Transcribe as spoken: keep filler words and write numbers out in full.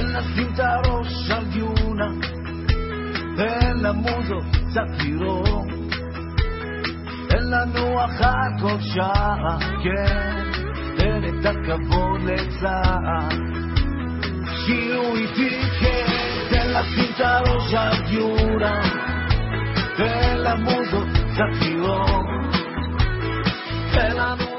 תן לשים את הראש על דיונה, תן למוזות קצת לירום, תן לנו אחת עוד שעה, כן, תן את הכבוד לצעה, שירו איתי, כן, תן לשים את הראש על דיונה, תן למוזות קצת לירום, תן לנו